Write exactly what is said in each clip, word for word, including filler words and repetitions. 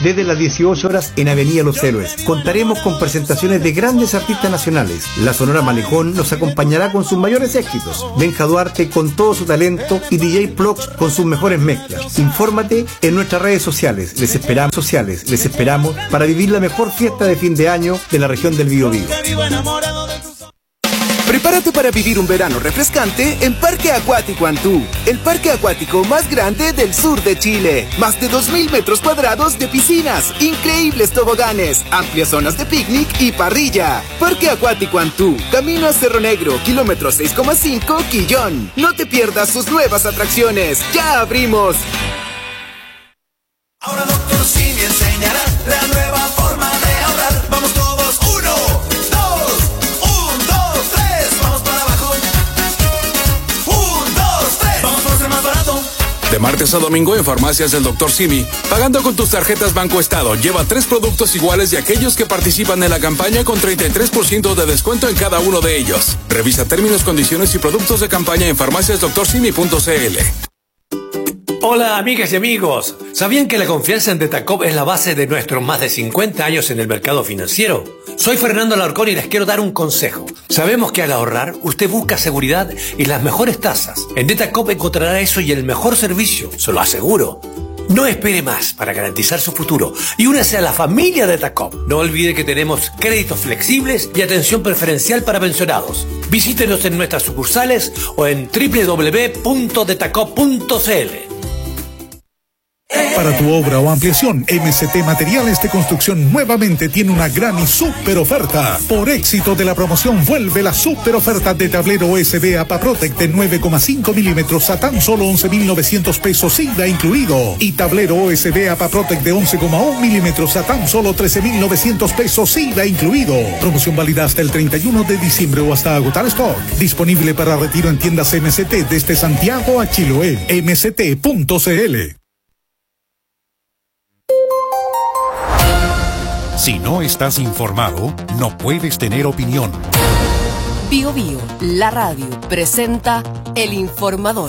desde las dieciocho horas en Avenida Los Héroes. Contaremos con presentaciones de grandes artistas nacionales. La Sonora Malecón nos acompañará con sus mayores éxitos. Benja Duarte con todo su talento y D J Plox con sus mejores mezclas. Infórmate en nuestras redes sociales. Les esperamos, sociales. Les esperamos para vivir la mejor fiesta de fin de año de la región del Biobío. Prepárate para vivir un verano refrescante en Parque Acuático Antú, el parque acuático más grande del sur de Chile. Más de dos mil metros cuadrados de piscinas, increíbles toboganes, amplias zonas de picnic y parrilla. Parque Acuático Antú, camino a Cerro Negro, kilómetro seis coma cinco, Quillón. No te pierdas sus nuevas atracciones. ¡Ya abrimos! Ahora Doctor Simi enseñará la nueva forma de ahorrar. Vamos todos, uno, dos, un, dos, tres, vamos para abajo. Un, dos, tres, vamos por ser más barato. De martes a domingo en Farmacias del Doctor Simi, pagando con tus tarjetas Banco Estado, lleva tres productos iguales de aquellos que participan en la campaña con treinta y tres por ciento de descuento en cada uno de ellos. Revisa términos, condiciones y productos de campaña en farmacias doctor simi punto c l. Hola amigas y amigos, ¿sabían que la confianza en Detacop es la base de nuestros más de cincuenta años en el mercado financiero? Soy Fernando Alarcón y les quiero dar un consejo. Sabemos que al ahorrar usted busca seguridad y las mejores tasas. En Detacop encontrará eso y el mejor servicio, se lo aseguro. No espere más para garantizar su futuro y únase a la familia Detacop. No olvide que tenemos créditos flexibles y atención preferencial para pensionados. Visítenos en nuestras sucursales o en doble u doble u doble u punto detacop punto c l. Para tu obra o ampliación, M C T Materiales de Construcción nuevamente tiene una gran y súper oferta. Por éxito de la promoción, vuelve la súper oferta de tablero U S B APAPROTEC de nueve coma cinco milímetros a tan solo once mil novecientos pesos I V A incluido. Y tablero U S B APAPROTEC de once coma uno milímetros a tan solo trece mil novecientos pesos I V A incluido. Promoción válida hasta el treinta y uno de diciembre o hasta agotar stock. Disponible para retiro en tiendas M C T desde Santiago a Chiloé. m c t punto c l. Si no estás informado, no puedes tener opinión. Bio Bio, la radio, presenta El Informador.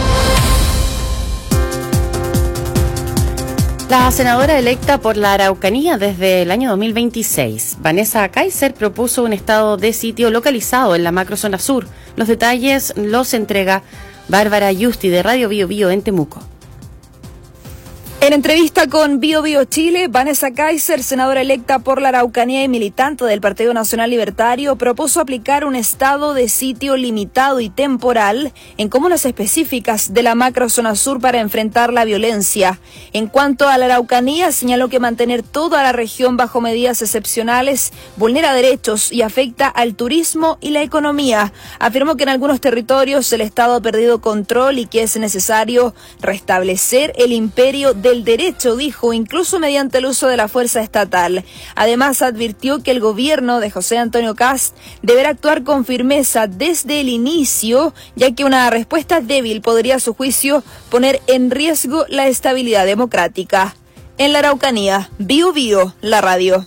La senadora electa por la Araucanía desde el año dos mil veintiséis, Vanessa Kaiser, propuso un estado de sitio localizado en la macrozona sur. Los detalles los entrega Bárbara Yusti de Radio Bio Bio en Temuco. En entrevista con Bio Bio Chile, Vanessa Kaiser, senadora electa por la Araucanía y militante del Partido Nacional Libertario, propuso aplicar un estado de sitio limitado y temporal en comunas específicas de la macrozona sur para enfrentar la violencia. En cuanto a la Araucanía, señaló que mantener toda la región bajo medidas excepcionales vulnera derechos y afecta al turismo y la economía. Afirmó que en algunos territorios el Estado ha perdido control y que es necesario restablecer el imperio del derecho, dijo, incluso mediante el uso de la fuerza estatal. Además, advirtió que el gobierno de José Antonio Kast deberá actuar con firmeza desde el inicio, ya que una respuesta débil podría, a su juicio, poner en riesgo la estabilidad democrática. En la Araucanía, Bio Bio, la radio.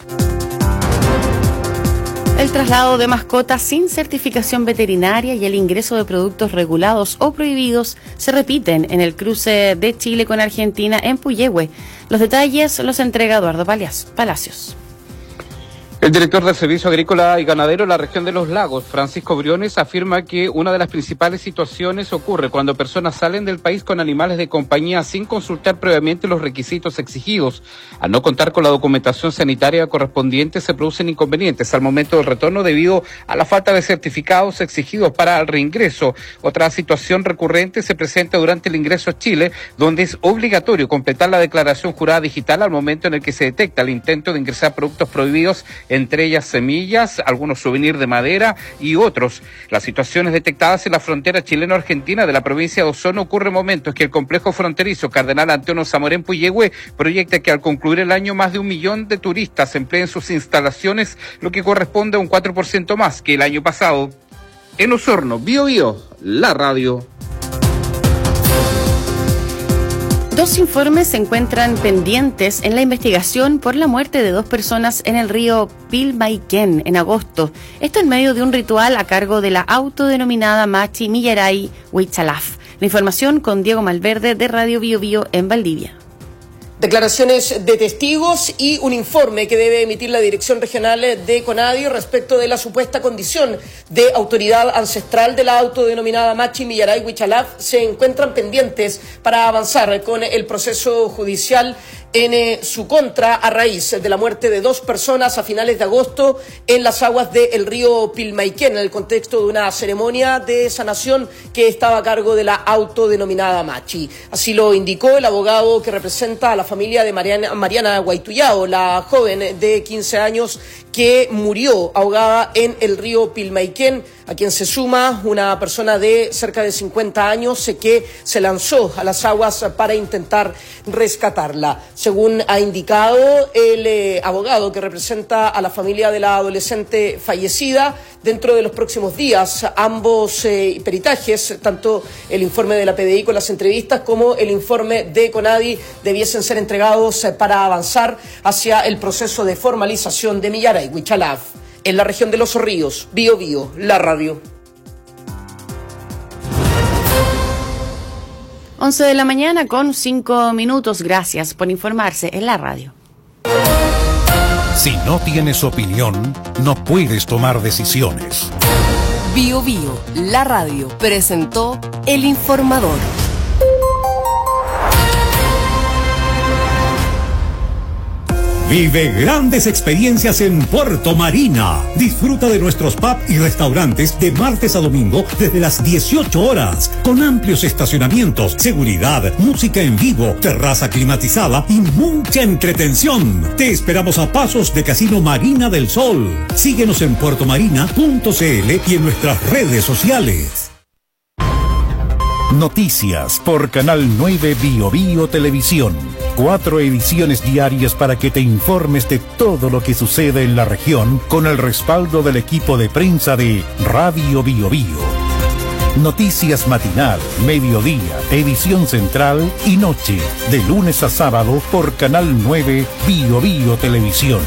El traslado de mascotas sin certificación veterinaria y el ingreso de productos regulados o prohibidos se repiten en el cruce de Chile con Argentina en Puyehue. Los detalles los entrega Eduardo Palacios. El director del Servicio Agrícola y Ganadero de la región de Los Lagos, Francisco Briones, afirma que una de las principales situaciones ocurre cuando personas salen del país con animales de compañía sin consultar previamente los requisitos exigidos. Al no contar con la documentación sanitaria correspondiente, se producen inconvenientes al momento del retorno debido a la falta de certificados exigidos para el reingreso. Otra situación recurrente se presenta durante el ingreso a Chile, donde es obligatorio completar la declaración jurada digital al momento en el que se detecta el intento de ingresar productos prohibidos, entre ellas semillas, algunos souvenirs de madera y otros. Las situaciones detectadas en la frontera chileno-argentina de la provincia de Osorno ocurren en momentos que el complejo fronterizo Cardenal Antonio Zamorén Puyehue proyecta que al concluir el año más de un millón de turistas empleen sus instalaciones, lo que corresponde a un cuatro por ciento más que el año pasado. En Osorno, Bio Bio, la radio. Dos informes se encuentran pendientes en la investigación por la muerte de dos personas en el río Pilmaiquén en agosto. Esto en medio de un ritual a cargo de la autodenominada Machi Millaray Huichalaf. La información con Diego Malverde de Radio Bio Bio en Valdivia. Declaraciones de testigos y un informe que debe emitir la Dirección Regional de CONADI respecto de la supuesta condición de autoridad ancestral de la autodenominada Machi Millaray Huichalaf se encuentran pendientes para avanzar con el proceso judicial en eh, su contra a raíz de la muerte de dos personas a finales de agosto en las aguas del río Pilmaiquén, en el contexto de una ceremonia de sanación que estaba a cargo de la autodenominada Machi. Así lo indicó el abogado que representa a la familia de Mariana, Mariana Guaituyao, la joven de quince años que murió ahogada en el río Pilmaiquén, a quien se suma una persona de cerca de cincuenta años que se lanzó a las aguas para intentar rescatarla. Según ha indicado el eh, abogado que representa a la familia de la adolescente fallecida, dentro de los próximos días ambos eh, peritajes, tanto el informe de la P D I con las entrevistas como el informe de CONADI, debiesen ser entregados eh, para avanzar hacia el proceso de formalización de Millaray Huichalaf. En la región de Los Ríos, Bío Bío, la radio. once de la mañana con cinco minutos. Gracias por informarse en la radio. Si no tienes opinión, no puedes tomar decisiones. Bío Bío, la radio, presentó El Informador. Vive grandes experiencias en Puerto Marina. Disfruta de nuestros pubs y restaurantes de martes a domingo desde las dieciocho horas, con amplios estacionamientos, seguridad, música en vivo, terraza climatizada y mucha entretención. Te esperamos a pasos de Casino Marina del Sol. Síguenos en puerto marina punto c l y en nuestras redes sociales. Noticias por Canal nueve Bío Bío Televisión. Cuatro ediciones diarias para que te informes de todo lo que sucede en la región con el respaldo del equipo de prensa de Radio Bío Bío. Noticias matinal, mediodía, edición central y noche, de lunes a sábado por Canal nueve Bío Bío Televisión.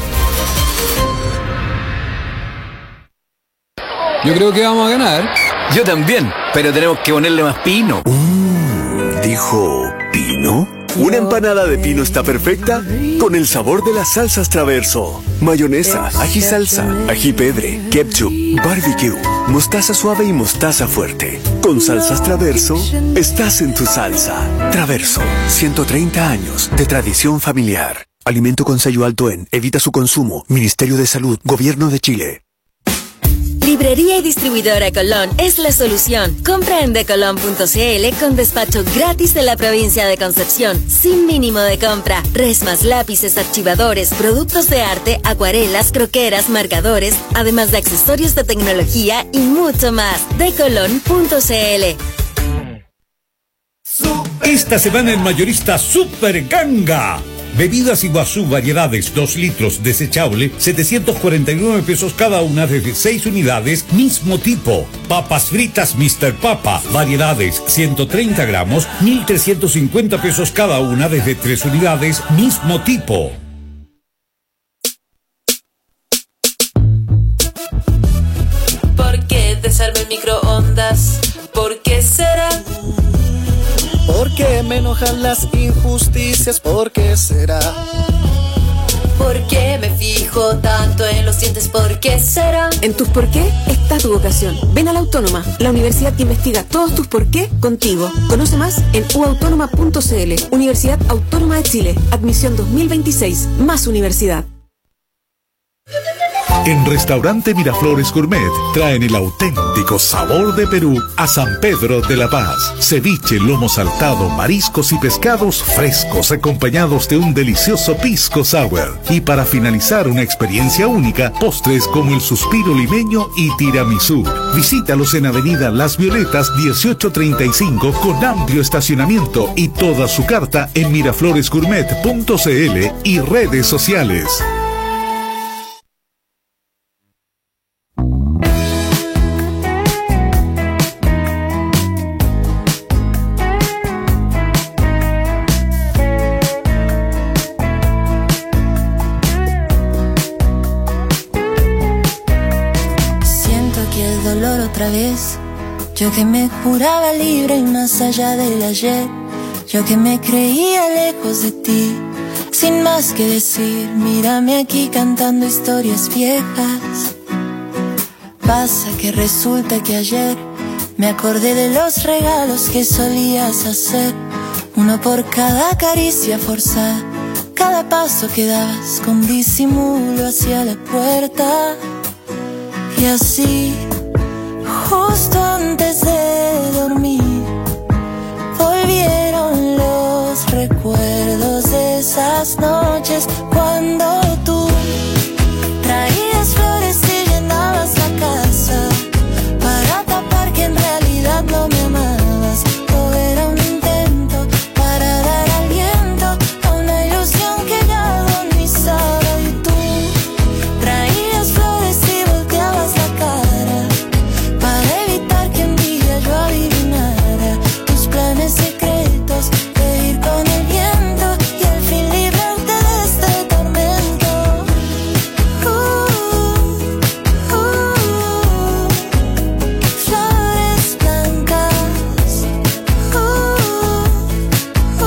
Yo creo que vamos a ganar. Yo también, pero tenemos que ponerle más pino. Mm, ¿dijo pino? Una empanada de pino está perfecta con el sabor de las salsas Traverso. Mayonesa, ají salsa, ají pedre, ketchup, barbecue, mostaza suave y mostaza fuerte. Con salsas Traverso, estás en tu salsa. Traverso, ciento treinta años de tradición familiar. Alimento con sello alto en Evita su consumo. Ministerio de Salud, Gobierno de Chile. Librería y distribuidora Colón es la solución. Compra en decolón punto c l con despacho gratis de la provincia de Concepción, sin mínimo de compra. Resmas, lápices, archivadores, productos de arte, acuarelas, croqueras, marcadores, además de accesorios de tecnología y mucho más. decolón punto c l. Esta semana en Mayorista Super Ganga. Bebidas Iguazú variedades dos litros desechable, setecientos cuarenta y nueve pesos cada una desde seis unidades, mismo tipo. Papas fritas mister Papa, variedades ciento treinta gramos, mil trescientos cincuenta pesos cada una desde tres unidades, mismo tipo. ¿Por qué desarme el microondas? ¿Por qué será? ¿Por qué me enojan las injusticias? ¿Por qué será? ¿Por qué me fijo tanto en los dientes? ¿Por qué será? En tus por qué está tu vocación. Ven a la Autónoma, la universidad que investiga todos tus por qué contigo. Conoce más en u autónoma punto c l. Universidad Autónoma de Chile. Admisión dos mil veintiséis. Más universidad. En Restaurante Miraflores Gourmet traen el auténtico sabor de Perú a San Pedro de la Paz. Ceviche, lomo saltado, mariscos y pescados frescos acompañados de un delicioso pisco sour. Y para finalizar una experiencia única, postres como el suspiro limeño y tiramisú. Visítalos en Avenida Las Violetas dieciocho treinta y cinco con amplio estacionamiento y toda su carta en miraflores gourmet punto c l y redes sociales. Vez. Yo que me juraba libre y más allá del ayer, yo que me creía lejos de ti, sin más que decir, mírame aquí cantando historias viejas. Pasa que resulta que ayer me acordé de los regalos que solías hacer, uno por cada caricia forzada, cada paso que dabas con disimulo hacia la puerta. Y así, justo antes de dormir, volvieron los recuerdos de esas noches cuando tú traías flores y llenabas la casa para tapar que en realidad no me amabas. Todo era un intento para dar aliento a una ilusión que ya agonizaba. Y tú traías flores y volteabas la cara para evitar que un día yo adivinara tus planes secretos de ir con el viento y al fin librarte de este tormento. Uh, uh, flores blancas. Uh,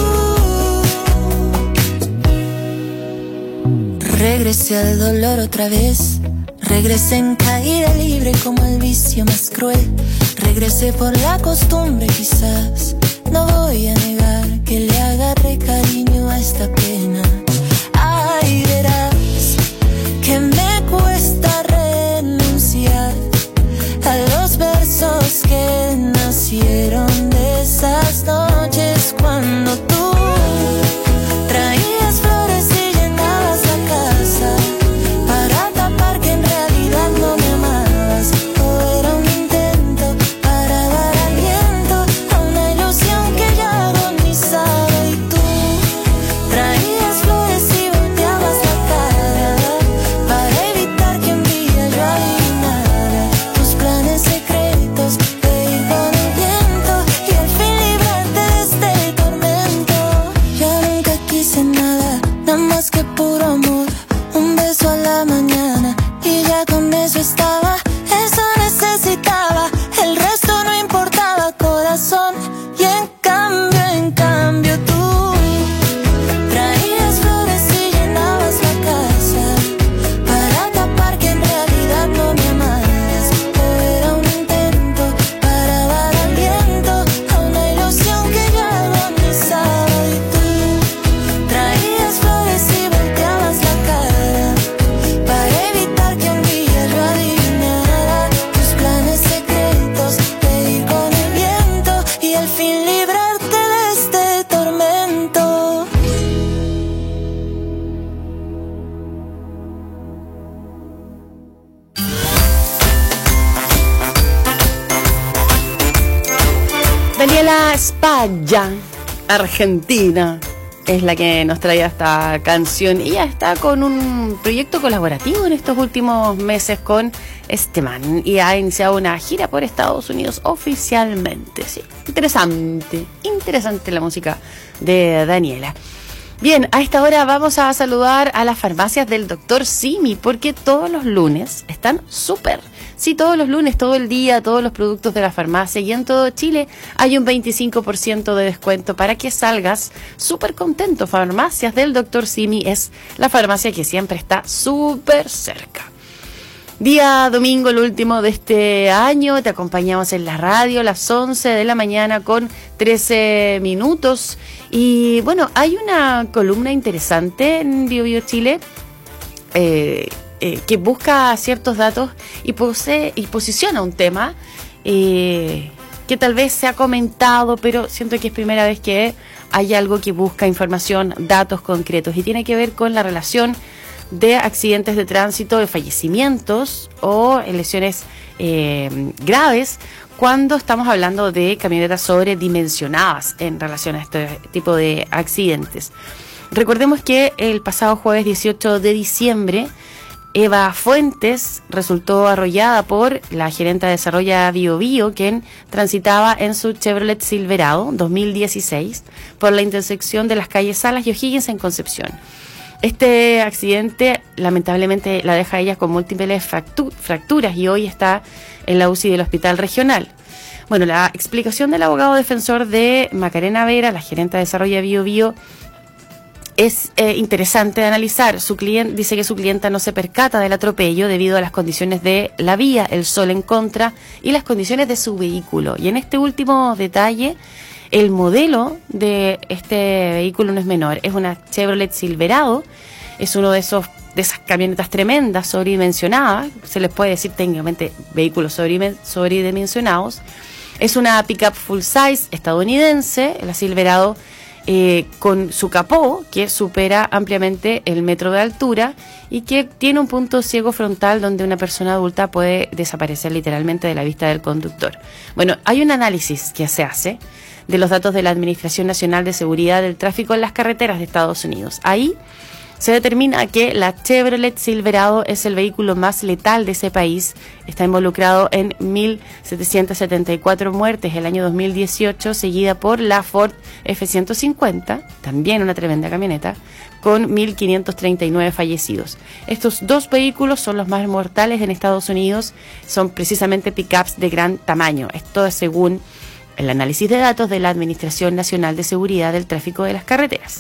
uh. Regresé al dolor otra vez. Regresé en caída libre como el vicio más cruel. Regresé por la costumbre quizás. No voy a negar que le agarré cariño a esta pena. Ay, verás que me cuesta renunciar a los versos que nacieron de esas noches cuando tú traías flores y llenabas la casa para tapar que en realidad no me amabas. Todo era un intento para dar aliento a una ilusión que ya agonizaba. Y tú traías flores y volteabas la cara para evitar que un día yo adivinara tus planes secretos de ir con el viento y al fin librarte de este tormento. Yo nunca quise nada, nada más que puro amor. Un beso a la mañana y ya con eso estaba. Eso necesitaba, el resto no importaba, corazón. Y en cambio, en cambio tú traías flores y llenabas la casa para tapar que en realidad no me amabas. Todo era un intento para dar aliento a una ilusión que ya agonizaba. Y tú traías flores y volteabas la cara para evitar que un día yo adivinara tus planes secretos de ir con el viento y al fin librarte de este tormento. Daniela Spaglia, argentina, es la que nos trae esta canción. Ella está con un proyecto colaborativo en estos últimos meses con este man y ha iniciado una gira por Estados Unidos oficialmente. Sí, interesante, interesante la música de Daniela. Bien, a esta hora vamos a saludar a las farmacias del doctor Simi, porque todos los lunes están súper. Sí, todos los lunes, todo el día, todos los productos de la farmacia y en todo Chile hay un veinticinco por ciento de descuento para que salgas súper contento. Farmacias del doctor Simi es la farmacia que siempre está súper cerca. Día domingo, el último de este año, te acompañamos en la radio a las once de la mañana con trece minutos. Y bueno, hay una columna interesante en Bio Bio Chile eh, eh, que busca ciertos datos y, pose, y posiciona un tema eh, que tal vez se ha comentado, pero siento que es primera vez que hay algo que busca información, datos concretos, y tiene que ver con la relación de accidentes de tránsito, de fallecimientos o lesiones eh, graves cuando estamos hablando de camionetas sobredimensionadas en relación a este tipo de accidentes. Recordemos que el pasado jueves dieciocho de diciembre, Eva Fuentes resultó arrollada por la gerente de desarrollo Bio Bio, quien transitaba en su Chevrolet Silverado dos mil dieciséis por la intersección de las calles Salas y O'Higgins en Concepción. Este accidente lamentablemente la deja a ella con múltiples fractu- fracturas y hoy está en la U C I del Hospital Regional. Bueno, la explicación del abogado defensor de Macarena Vera, la gerente de desarrollo de Bio Bio, Es eh, interesante de analizar. Su cliente dice que su clienta no se percata del atropello debido a las condiciones de la vía, el sol en contra y las condiciones de su vehículo. Y en este último detalle, el modelo de este vehículo no es menor. Es una Chevrolet Silverado. Es uno de esos de esas camionetas tremendas, sobredimensionadas. Se les puede decir técnicamente vehículos sobredimensionados. Es una pickup full size estadounidense, la Silverado. Eh, con su capó que supera ampliamente el metro de altura y que tiene un punto ciego frontal donde una persona adulta puede desaparecer literalmente de la vista del conductor. Bueno, hay un análisis que se hace de los datos de la Administración Nacional de Seguridad del Tráfico en las Carreteras de Estados Unidos. Ahí se determina que la Chevrolet Silverado es el vehículo más letal de ese país. Está involucrado en mil setecientas setenta y cuatro muertes el año dos mil dieciocho, seguida por la Ford F ciento cincuenta, también una tremenda camioneta, con mil quinientos treinta y nueve fallecidos. Estos dos vehículos son los más mortales en Estados Unidos, son precisamente pickups de gran tamaño. Esto es según el análisis de datos de la Administración Nacional de Seguridad del Tráfico de las Carreteras.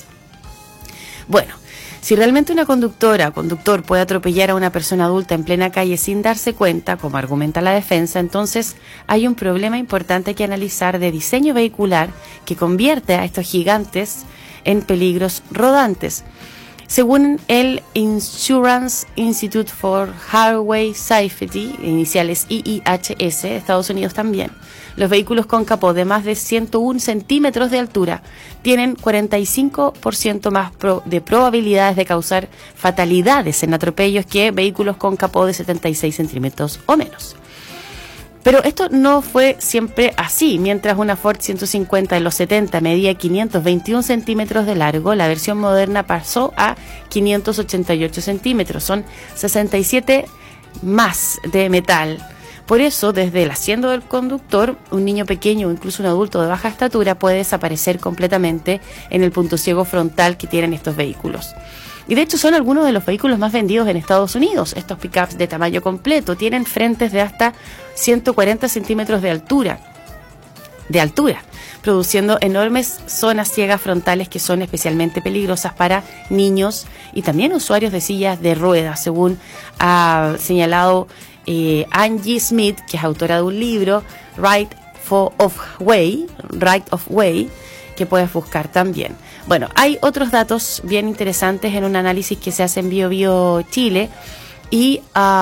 Bueno, si realmente una conductora o conductor puede atropellar a una persona adulta en plena calle sin darse cuenta, como argumenta la defensa, entonces hay un problema importante que analizar de diseño vehicular que convierte a estos gigantes en peligros rodantes. Según el Insurance Institute for Highway Safety, iniciales I I H S, de Estados Unidos también, los vehículos con capó de más de ciento uno centímetros de altura tienen cuarenta y cinco por ciento más pro de probabilidades de causar fatalidades en atropellos que vehículos con capó de setenta y seis centímetros o menos. Pero esto no fue siempre así. Mientras una Ford ciento cincuenta en los setenta medía quinientos veintiún centímetros de largo, la versión moderna pasó a quinientos ochenta y ocho centímetros. Son sesenta y siete más de metal. Por eso, desde el asiento del conductor, un niño pequeño o incluso un adulto de baja estatura puede desaparecer completamente en el punto ciego frontal que tienen estos vehículos. Y de hecho son algunos de los vehículos más vendidos en Estados Unidos. Estos pickups de tamaño completo tienen frentes de hasta ciento cuarenta centímetros de altura, de altura, produciendo enormes zonas ciegas frontales que son especialmente peligrosas para niños y también usuarios de sillas de ruedas, según ha señalado eh, Angie Smith, que es autora de un libro, Right of Way, Right of Way, que puedes buscar también. Bueno, hay otros datos bien interesantes en un análisis que se hace en Bio Bio Chile y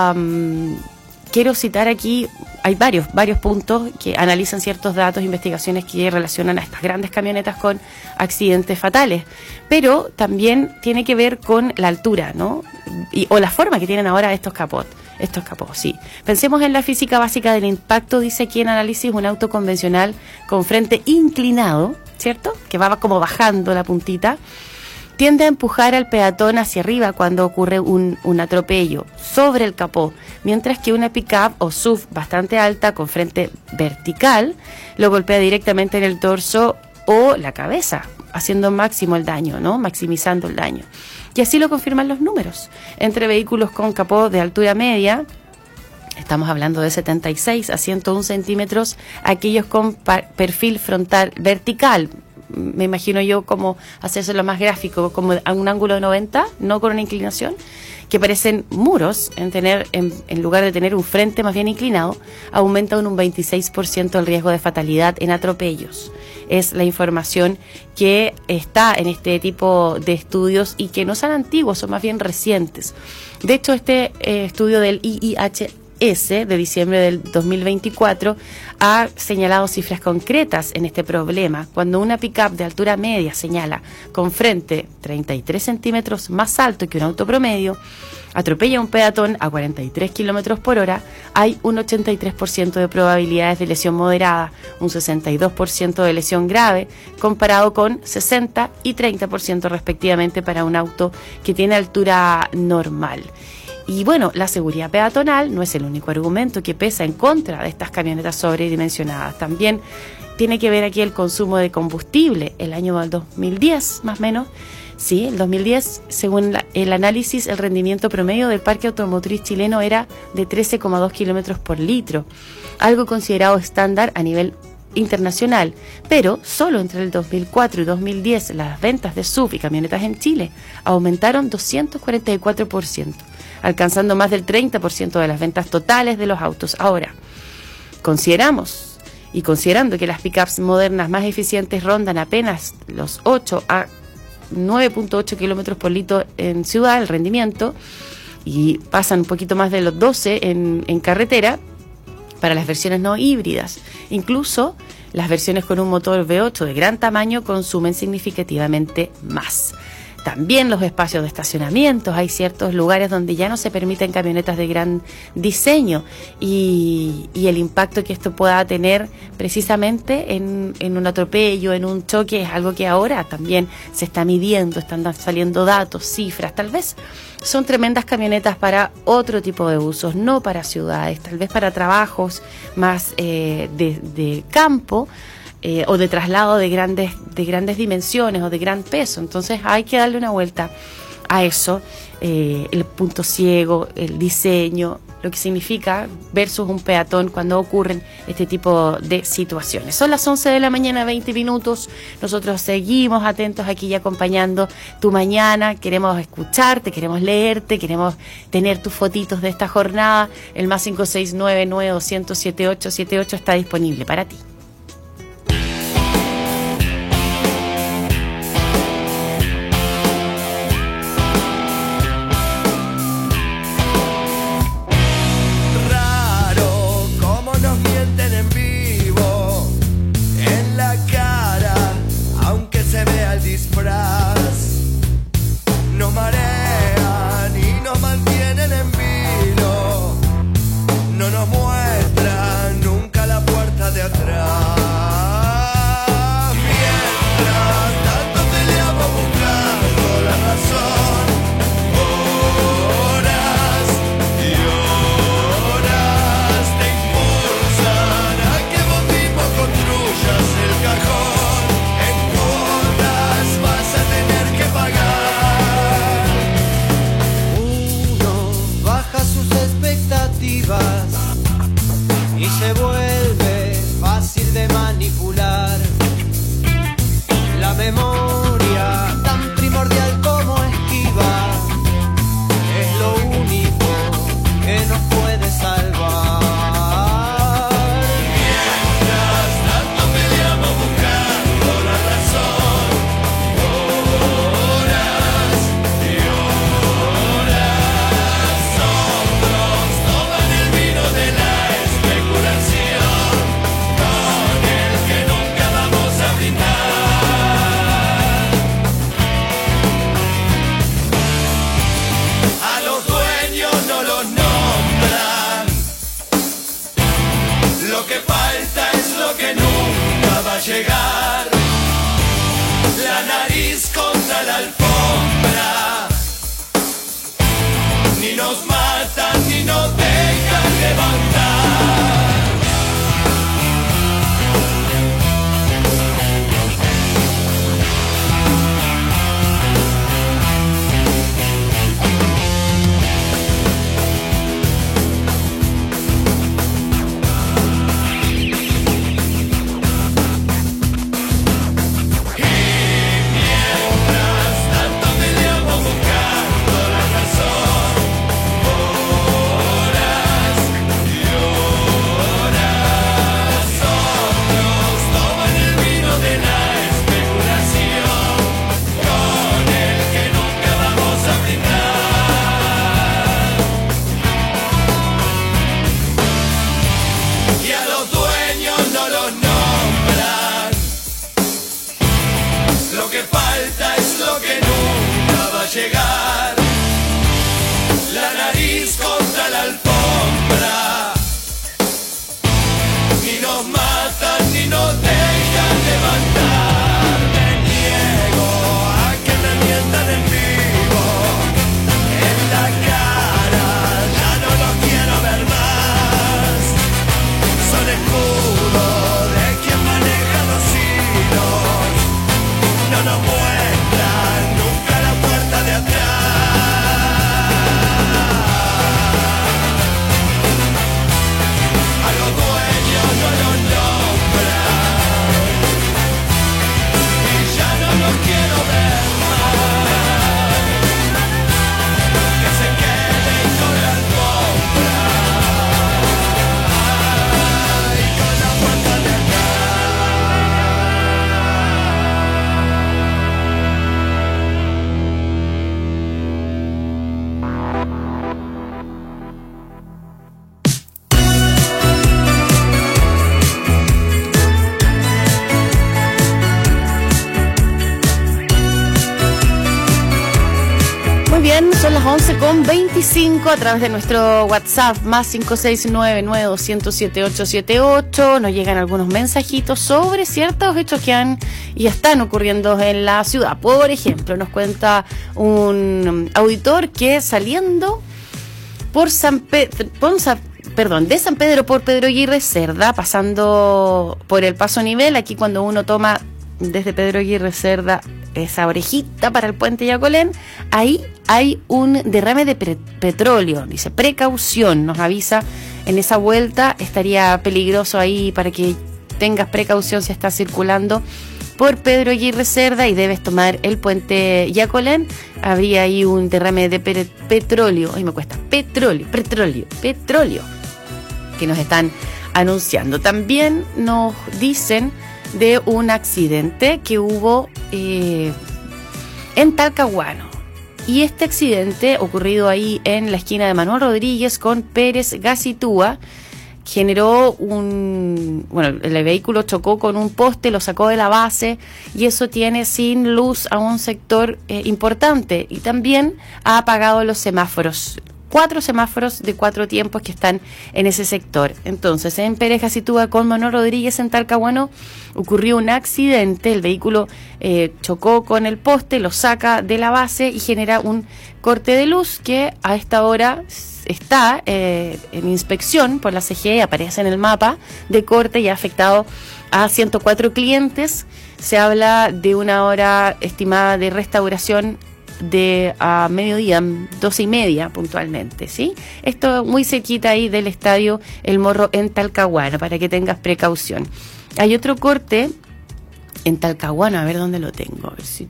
um, quiero citar aquí, hay varios, varios puntos que analizan ciertos datos, investigaciones que relacionan a estas grandes camionetas con accidentes fatales, pero también tiene que ver con la altura, ¿no? Y, o la forma que tienen ahora estos capot. Estos capós, sí. Pensemos en la física básica del impacto, dice aquí en análisis, un auto convencional con frente inclinado, ¿cierto? Que va como bajando la puntita, tiende a empujar al peatón hacia arriba cuando ocurre un, un atropello sobre el capó, mientras que una pickup o S U V bastante alta con frente vertical lo golpea directamente en el torso o la cabeza, haciendo máximo el daño, ¿no? Maximizando el daño. Y así lo confirman los números. Entre vehículos con capó de altura media, estamos hablando de setenta y seis a ciento uno centímetros, aquellos con perfil frontal vertical, me imagino yo como hacérselo más gráfico, como a un ángulo de noventa, no con una inclinación, que parecen muros, en tener en, en lugar de tener un frente más bien inclinado, aumenta un, un veintiséis por ciento el riesgo de fatalidad en atropellos. Es la información que está en este tipo de estudios y que no son antiguos, son más bien recientes. De hecho, este eh, estudio del I I H S de diciembre del dos mil veinticuatro ha señalado cifras concretas en este problema. Cuando una pickup de altura media señala con frente treinta y tres centímetros más alto que un auto promedio, atropella a un peatón a cuarenta y tres kilómetros por hora, hay un ochenta y tres por ciento de probabilidades de lesión moderada, un sesenta y dos por ciento de lesión grave, comparado con sesenta y treinta por ciento respectivamente para un auto que tiene altura normal. Y bueno, la seguridad peatonal no es el único argumento que pesa en contra de estas camionetas sobredimensionadas. También tiene que ver aquí el consumo de combustible. El año del dos mil diez, más o menos, sí, el dos mil diez, según la, el análisis, el rendimiento promedio del parque automotriz chileno era de trece coma dos kilómetros por litro, algo considerado estándar a nivel internacional, pero solo entre el dos mil cuatro y dos mil diez las ventas de S U V y camionetas en Chile aumentaron doscientos cuarenta y cuatro por ciento, alcanzando más del treinta por ciento de las ventas totales de los autos. Ahora, consideramos y considerando que las pickups modernas más eficientes rondan apenas los ocho a nueve punto ocho kilómetros por litro en ciudad, el rendimiento, y pasan un poquito más de los doce en, en carretera, para las versiones no híbridas. Incluso las versiones con un motor V ocho de gran tamaño consumen significativamente más. También los espacios de estacionamiento. Hay ciertos lugares donde ya no se permiten camionetas de gran diseño y, y el impacto que esto pueda tener precisamente en, en un atropello, en un choque, es algo que ahora también se está midiendo, están saliendo datos, cifras. Tal vez son tremendas camionetas para otro tipo de usos, no para ciudades, tal vez para trabajos más eh, de, de campo, Eh, o de traslado de grandes, de grandes dimensiones o de gran peso. Entonces hay que darle una vuelta a eso, eh, el punto ciego, el diseño, lo que significa versus un peatón cuando ocurren este tipo de situaciones. Son las once de la mañana, veinte minutos. Nosotros seguimos atentos aquí y acompañando tu mañana. Queremos escucharte, queremos leerte, queremos tener tus fotitos de esta jornada. El más cinco seis nueve nueve dos cero cero siete ocho siete ocho está disponible para ti. Nos marean y nos mantienen en vilo, no nos muestran nunca la puerta de atrás. Mientras tanto peleamos buscando la razón, horas y horas te impulsan a que vos mismo construyas el cajón. Y se vuelve fácil de manipular. La memoria, tan primordial como esquiva, es lo único que nos puede salvar. Mientras tanto peleamos buscando la razón, horas y horas otros toman el vino de la especulación, con el que nunca vamos a brindar. A los dueños no los nombran, lo que falta es lo que nunca va a llegar. La nariz contra la alfombra, ni nos matan ni nos dejan levantar. Llegar, la nariz contra la alfombra, ni nos matan ni nos dejan levantar. Me niego a que me mientan en vivo, en la cara, ya no lo quiero ver más. Son escudo de quien maneja los hilos, no nos muestran nunca la puerta de atrás. A los dueños no los nombran, Son las once con veinticinco a través de nuestro WhatsApp más cinco seis nueve nueve dos cero cero siete ocho siete ocho. Nos llegan algunos mensajitos sobre ciertos hechos que han y están ocurriendo en la ciudad. Por ejemplo, nos cuenta un auditor que saliendo por San Pedro, perdón, de San Pedro por Pedro Aguirre Cerda, pasando por el Paso Nivel, aquí cuando uno toma desde Pedro Aguirre Cerda esa orejita para el puente Yacolén, ahí hay un derrame de pre- petróleo, dice precaución, nos avisa en esa vuelta, estaría peligroso ahí para que tengas precaución si estás circulando por Pedro Aguirre Cerda y debes tomar el puente Yacolén, habría ahí un derrame de pe- petróleo, ay me cuesta, petróleo, petróleo, petróleo, que nos están anunciando. También nos dicen de un accidente que hubo eh, en Talcahuano. Y este accidente ocurrido ahí en la esquina de Manuel Rodríguez con Pérez Gacitúa generó un... Bueno, el vehículo chocó con un poste, lo sacó de la base y eso tiene sin luz a un sector eh, importante y también ha apagado los semáforos. Cuatro semáforos de cuatro tiempos que están en ese sector. Entonces, en Pérez Gacitúa con Manuel Rodríguez en Talcahuano ocurrió un accidente, el vehículo eh, chocó con el poste, lo saca de la base y genera un corte de luz que a esta hora está eh, en inspección por la C G E, aparece en el mapa de corte y ha afectado a ciento cuatro clientes. Se habla de una hora estimada de restauración de a mediodía, doce y media puntualmente, ¿sí? Esto muy cerquita ahí del estadio El Morro en Talcahuano, para que tengas precaución. Hay otro corte en Talcahuano, a ver dónde lo tengo, a ver si,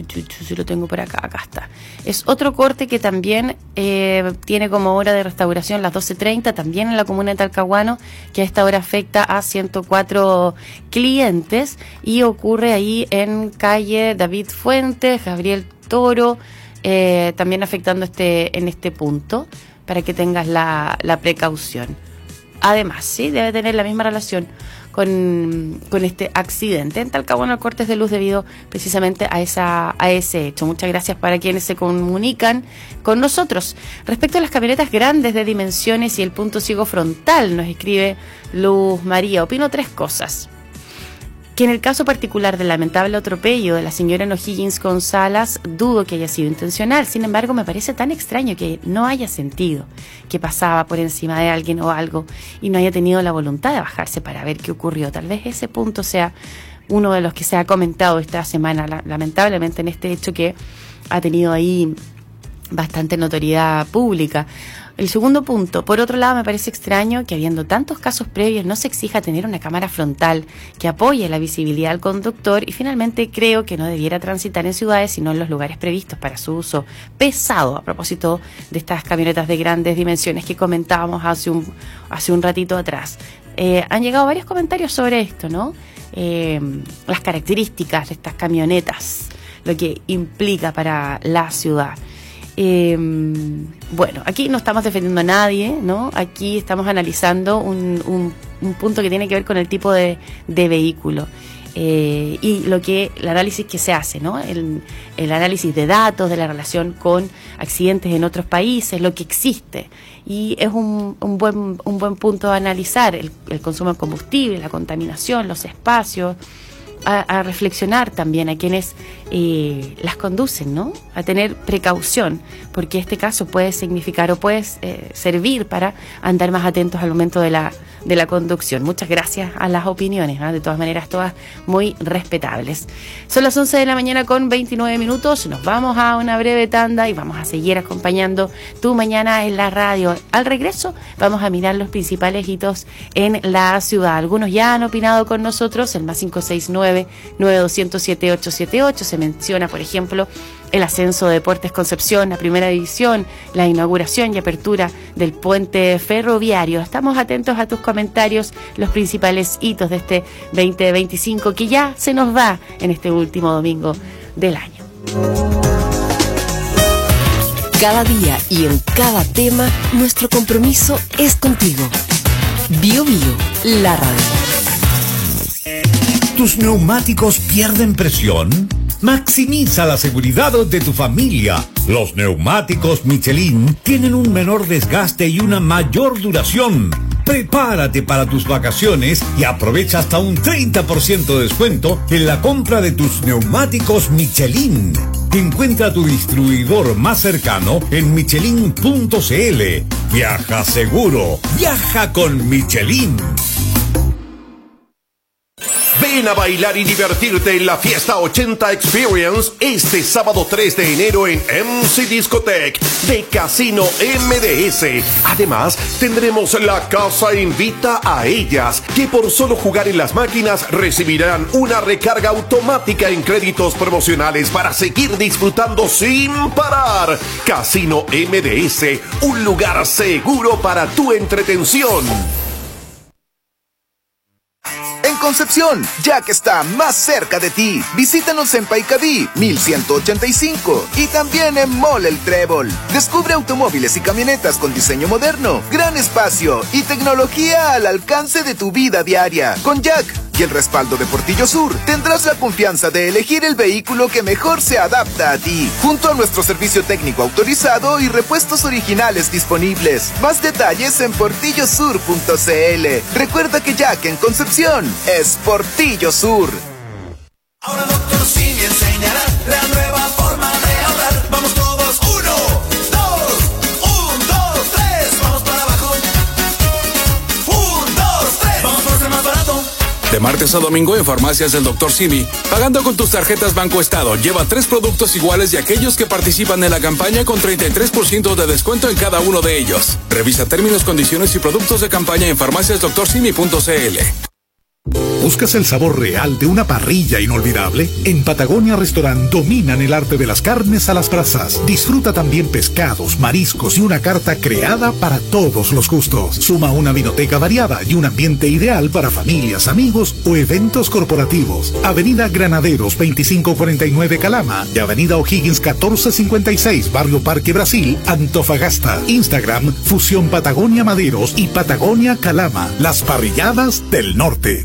si lo tengo por acá, acá está. Es otro corte que también eh, tiene como hora de restauración las doce treinta, también en la comuna de Talcahuano, que a esta hora afecta a ciento cuatro clientes y ocurre ahí en calle David Fuentes, Gabriel Toro, eh, también afectando este en este punto, para que tengas la, la precaución. Además, sí, debe tener la misma relación con, con este accidente. En Talcahuano, cortes de luz debido precisamente a esa a ese hecho. Muchas gracias para quienes se comunican con nosotros. Respecto a las camionetas grandes de dimensiones y el punto ciego frontal, nos escribe Luz María. Opino tres cosas. Que en el caso particular del lamentable atropello de la señora O'Higgins con Salas, dudo que haya sido intencional. Sin embargo, me parece tan extraño que no haya sentido que pasaba por encima de alguien o algo y no haya tenido la voluntad de bajarse para ver qué ocurrió. Tal vez ese punto sea uno de los que se ha comentado esta semana, lamentablemente, en este hecho que ha tenido ahí bastante notoriedad pública. El segundo punto, por otro lado, me parece extraño que habiendo tantos casos previos no se exija tener una cámara frontal que apoye la visibilidad al conductor y finalmente creo que no debiera transitar en ciudades sino en los lugares previstos para su uso pesado, a propósito de estas camionetas de grandes dimensiones que comentábamos hace un, hace un ratito atrás. Eh, han llegado varios comentarios sobre esto, ¿no? Eh, las características de estas camionetas, lo que implica para la ciudad. Eh, bueno, aquí no estamos defendiendo a nadie, ¿no? Aquí estamos analizando un, un, un punto que tiene que ver con el tipo de, de vehículo eh, y lo que el análisis que se hace, ¿no? El, el análisis de datos, de la relación con accidentes en otros países, lo que existe. Y es un, un, buen, un buen punto a analizar el, el consumo de combustible, la contaminación, los espacios. A, a reflexionar también a quienes eh, las conducen, ¿no? A tener precaución, porque este caso puede significar o puede eh, servir para andar más atentos al momento de la, de la conducción. Muchas gracias a las opiniones, ¿no? De todas maneras, todas muy respetables. Son las once de la mañana con veintinueve minutos, nos vamos a una breve tanda y vamos a seguir acompañando tu mañana en la radio. Al regreso vamos a mirar los principales hitos en la ciudad. Algunos ya han opinado con nosotros, el más cinco seis nueve nueve dos cero cero siete ocho siete ocho. Se menciona, por ejemplo, el ascenso de Deportes Concepción a Primera División, la inauguración y apertura del puente ferroviario. Estamos atentos a tus comentarios, los principales hitos de este veinte veinticinco que ya se nos va en este último domingo del año. Cada día y en cada tema, nuestro compromiso es contigo. Bio Bio, la radio. ¿Tus neumáticos pierden presión? Maximiza la seguridad de tu familia Los neumáticos Michelin tienen un menor desgaste y una mayor duración. Prepárate para tus vacaciones y aprovecha hasta un treinta por ciento de descuento en la compra de tus neumáticos Michelin. Encuentra tu distribuidor más cercano en michelin punto c l. Viaja seguro, viaja con Michelin. Ven a bailar y divertirte en la Fiesta ochenta Experience este sábado tres de enero en M C Discotech de Casino M D S. Además, tendremos la Casa Invita a Ellas, que por solo jugar en las máquinas recibirán una recarga automática en créditos promocionales para seguir disfrutando sin parar. Casino M D S, un lugar seguro para tu entretención. En Concepción, Jack está más cerca de ti. Visítanos en Paicadí, mil ciento ochenta y cinco, y también en Mall El Trébol. Descubre automóviles y camionetas con diseño moderno, gran espacio y tecnología al alcance de tu vida diaria. Con Jack y el respaldo de Portillo Sur, tendrás la confianza de elegir el vehículo que mejor se adapta a ti, junto a nuestro servicio técnico autorizado y repuestos originales disponibles. Más detalles en portillo sur punto c l. Recuerda que Jack en Concepción es Portillo Sur. Ahora Doctor Simi enseñará la nueva forma de ahorrar. Vamos todos, uno, dos, un, dos, tres, vamos para abajo. Un, dos, tres, vamos por ser más barato. De martes a domingo en farmacias del doctor Simi. Pagando con tus tarjetas Banco Estado, lleva tres productos iguales de aquellos que participan en la campaña con treinta y tres por ciento de descuento en cada uno de ellos. Revisa términos, condiciones y productos de campaña en farmacias doctor simi punto c l. ¿Buscas el sabor real de una parrilla inolvidable? En Patagonia Restaurant dominan el arte de las carnes a las brasas. Disfruta también pescados, mariscos y una carta creada para todos los gustos. Suma una vinoteca variada y un ambiente ideal para familias, amigos o eventos corporativos. Avenida Granaderos veinticinco cuarenta y nueve Calama y Avenida O'Higgins catorce cincuenta y seis Barrio Parque Brasil, Antofagasta. Instagram Fusión Patagonia Maderos y Patagonia Calama. Las parrilladas del norte.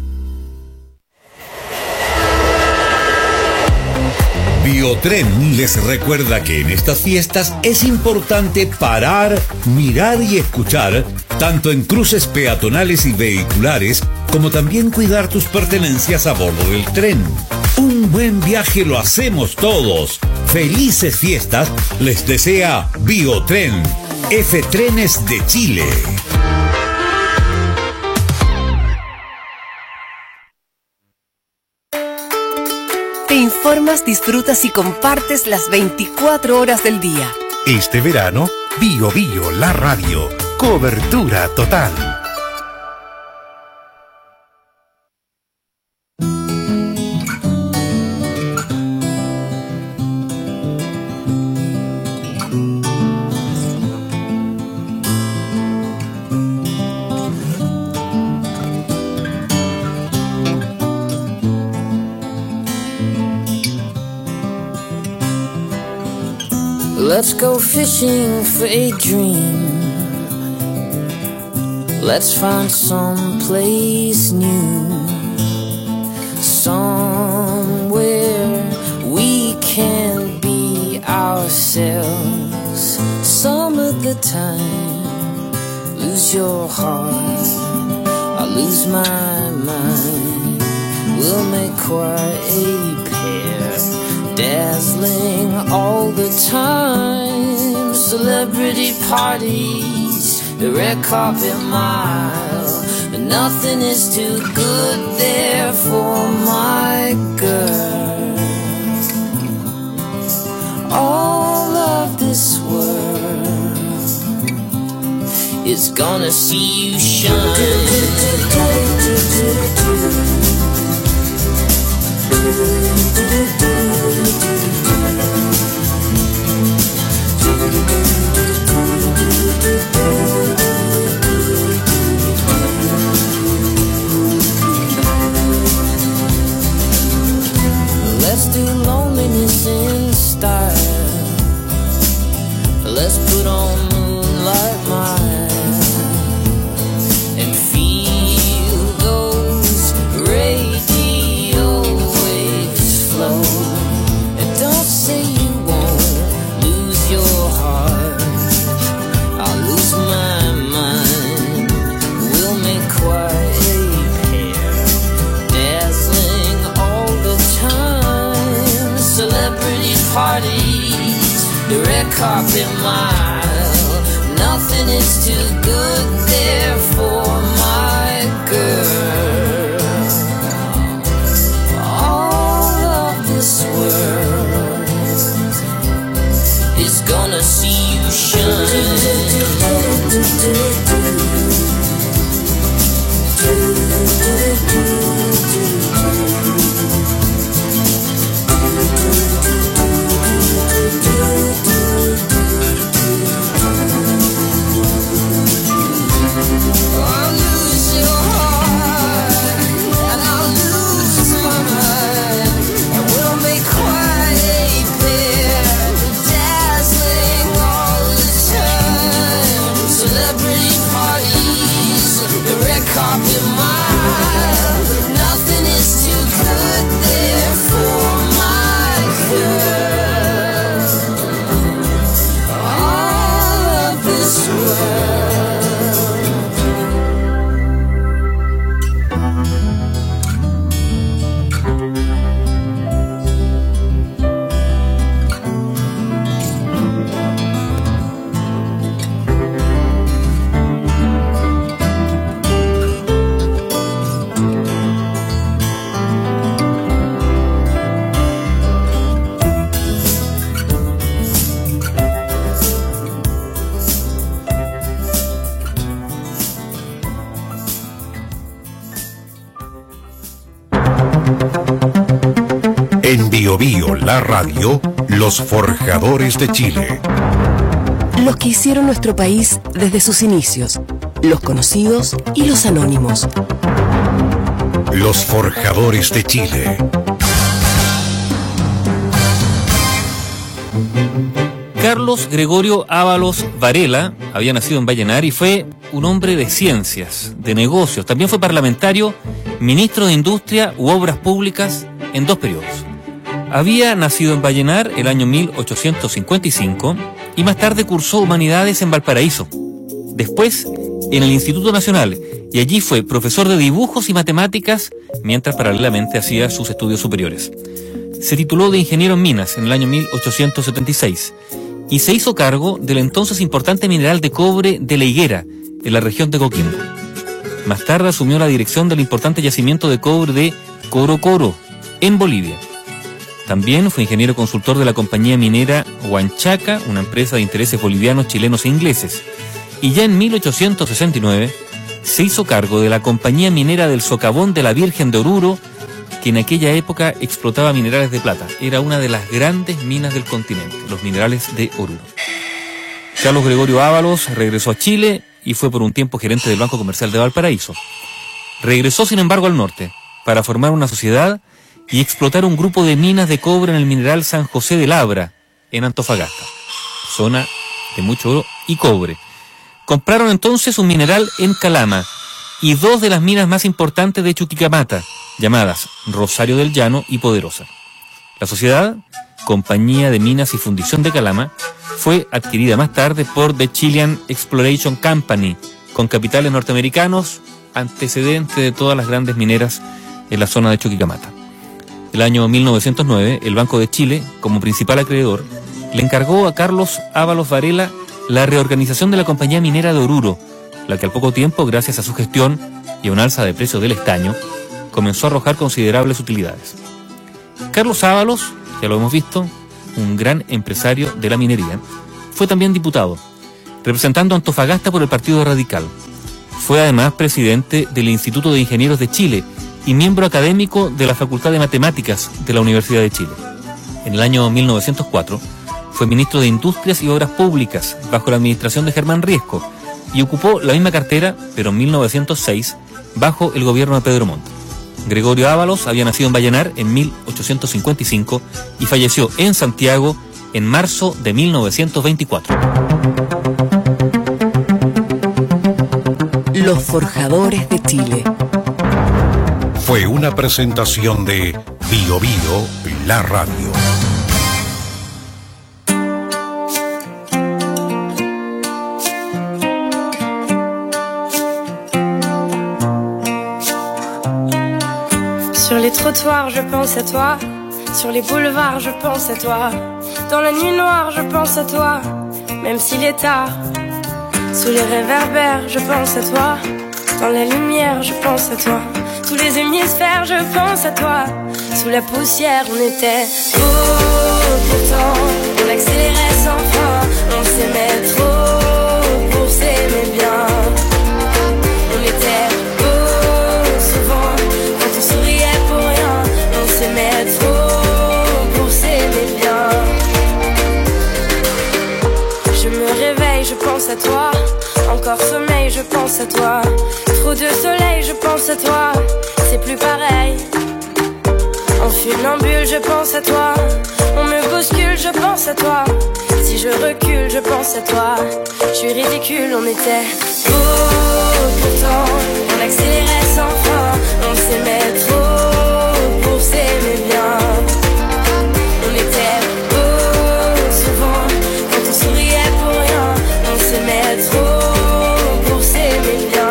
Biotren les recuerda que en estas fiestas es importante parar, mirar y escuchar, tanto en cruces peatonales y vehiculares, como también cuidar tus pertenencias a bordo del tren. Un buen viaje lo hacemos todos. Felices fiestas les desea Biotren, F Trenes de Chile. Te informas, disfrutas y compartes las veinticuatro horas del día. Este verano, Bio Bio, la radio. Cobertura total. Let's go fishing for a dream. Let's find some place new, somewhere we can be ourselves. Some of the time, lose your heart, I lose my mind. We'll make quite a pair, dazzling all the time. Celebrity parties, the red carpet mile, but nothing is too good there for my girl. All of this world is gonna see you shine. Let's do loneliness in style. Let's put on moonlight mine and feel those radio waves flow. And don't say you won't lose your carpet mile. Nothing is too good there for my girl. All of this world is gonna see you shine. Carpet mile, nothing is too good there for my girl. All of this En Bio Bio, la radio, los forjadores de Chile. Los que hicieron nuestro país desde sus inicios, los conocidos y los anónimos. Los forjadores de Chile. Carlos Gregorio Ábalos Varela había nacido en Vallenar y fue un hombre de ciencias, de negocios. También fue parlamentario, ministro de Industria u Obras Públicas en dos periodos. Había nacido en Vallenar el año mil ochocientos cincuenta y cinco y más tarde cursó Humanidades en Valparaíso. Después en el Instituto Nacional, y allí fue profesor de dibujos y matemáticas mientras paralelamente hacía sus estudios superiores. Se tituló de ingeniero en minas en el año mil ochocientos setenta y seis y se hizo cargo del entonces importante mineral de cobre de La Higuera, en la región de Coquimbo. Más tarde asumió la dirección del importante yacimiento de cobre de Coro Coro, en Bolivia. También fue ingeniero consultor de la compañía minera Huanchaca, una empresa de intereses bolivianos, chilenos e ingleses. Y ya en mil ochocientos sesenta y nueve se hizo cargo de la compañía minera del Socavón de la Virgen de Oruro, que en aquella época explotaba minerales de plata. Era una de las grandes minas del continente, los minerales de Oruro. Carlos Gregorio Ábalos regresó a Chile y fue por un tiempo gerente del Banco Comercial de Valparaíso. Regresó, sin embargo, al norte para formar una sociedad y explotar un grupo de minas de cobre en el mineral San José de Labra, en Antofagasta, zona de mucho oro y cobre. Compraron entonces un mineral en Calama y dos de las minas más importantes de Chuquicamata, llamadas Rosario del Llano y Poderosa. La sociedad, Compañía de Minas y Fundición de Calama, fue adquirida más tarde por The Chilean Exploration Company, con capitales norteamericanos, antecedente de todas las grandes mineras en la zona de Chuquicamata. El año mil novecientos nueve, el Banco de Chile, como principal acreedor, le encargó a Carlos Ábalos Varela la reorganización de la compañía minera de Oruro, la que al poco tiempo, gracias a su gestión y a un alza de precios del estaño, comenzó a arrojar considerables utilidades. Carlos Ábalos, ya lo hemos visto, un gran empresario de la minería, fue también diputado, representando a Antofagasta por el Partido Radical. Fue además presidente del Instituto de Ingenieros de Chile y miembro académico de la Facultad de Matemáticas de la Universidad de Chile. En el año mil novecientos cuatro fue ministro de Industrias y Obras Públicas bajo la administración de Germán Riesco y ocupó la misma cartera, pero en mil novecientos seis, bajo el gobierno de Pedro Montt. Gregorio Ábalos había nacido en Vallenar en mil ochocientos cincuenta y cinco y falleció en Santiago en marzo de mil novecientos veinticuatro. Los forjadores de Chile. Fue una presentación de Bio Bio, la radio. Sur les trottoirs, je pense à toi. Sur les boulevards, je pense à toi. Dans la nuit noire, je pense à toi, même s'il est tard. Sous les réverbères, je pense à toi. Dans la lumière, je pense à toi. Tous les hémisphères, je pense à toi. Sous la poussière, on était beau, pourtant on accélérait sans fin. On s'aimait trop pour s'aimer bien. On était beau, souvent quand on souriait pour rien. On s'aimait trop pour s'aimer bien. Je me réveille, je pense à toi. Encore sommeil, je pense à toi. Trop de soleil, je pense à toi. C'est plus pareil. En funambule, je pense à toi. On me bouscule, je pense à toi. Si je recule, je pense à toi. Je suis ridicule, on était beau, pourtant on accélérait sans fin. On s'aimait trop pour s'aimer bien. On était beau, souvent quand on souriait pour rien. On s'aimait trop pour s'aimer bien.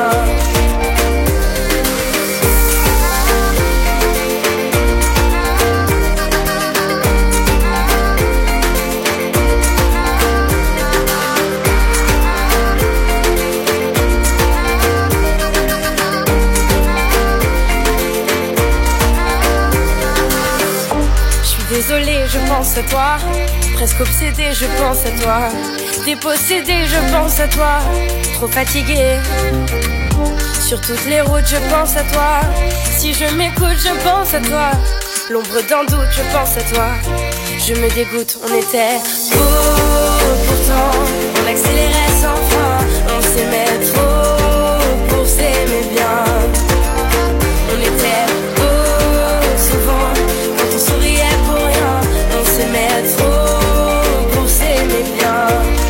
Désolée, je pense à toi. Presque obsédée, je pense à toi. Dépossédée, je pense à toi. Trop fatiguée. Sur toutes les routes, je pense à toi. Si je m'écoute, je pense à toi. L'ombre d'un doute, je pense à toi. Je me dégoûte, on était beau, pourtant on accélérait sans fin. On s'aimait trop pour s'aimer bien. On était beau, souvent quand on souriait pour rien. On s'aimait trop pour s'aimer bien.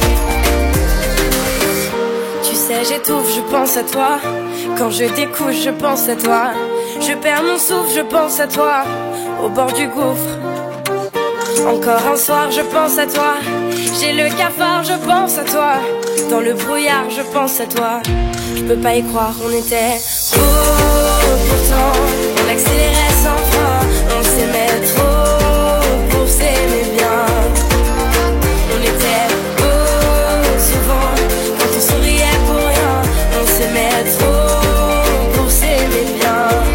Tu sais, j'étouffe, je pense à toi. Quand je découche, je pense à toi. Je perds mon souffle, je pense à toi. Au bord du gouffre. Encore un soir, je pense à toi. J'ai le cafard, je pense à toi. Dans le brouillard, je pense à toi. Je peux pas y croire, on était beau, pourtant on accélérait sans fin. On s'aimait trop pour s'aimer bien. On était beau, souvent quand on souriait pour rien. On s'aimait trop pour s'aimer bien.